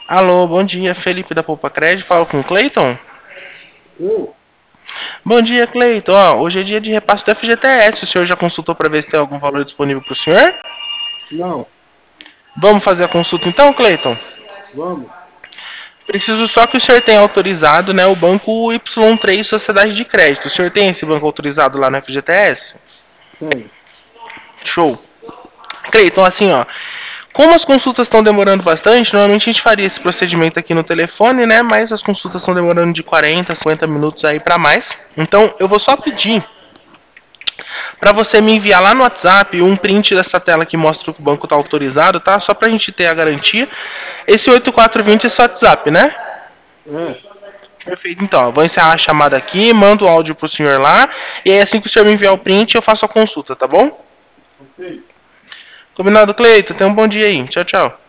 Alô, bom dia, Felipe da Poupa Crédito, falo com o Cleiton. Eu? Bom dia, Cleiton. Ó, hoje é dia de repasse do FGTS. O senhor já consultou para ver se tem algum valor disponível para o senhor? Não. Vamos fazer a consulta então, Cleiton? Vamos? Preciso só que o senhor tenha autorizado, né, o banco Y3 Sociedade de Crédito. O senhor tem esse banco autorizado lá no FGTS? Tem. Show. Cleiton, assim, ó. Como as consultas estão demorando bastante, normalmente a gente faria esse procedimento aqui no telefone, né? Mas as consultas estão demorando de 40 a 50 minutos aí para mais. Então, eu vou só pedir para você me enviar lá no WhatsApp um print dessa tela que mostra que o banco está autorizado, tá? Só para a gente ter a garantia. Esse 8420 é seu WhatsApp, né? É. Perfeito, então. Eu vou encerrar a chamada aqui, mando o áudio pro senhor lá. E aí, assim que o senhor me enviar o print, eu faço a consulta, tá bom? Ok. Combinado, Cleito? Tenha um bom dia aí. Tchau, tchau.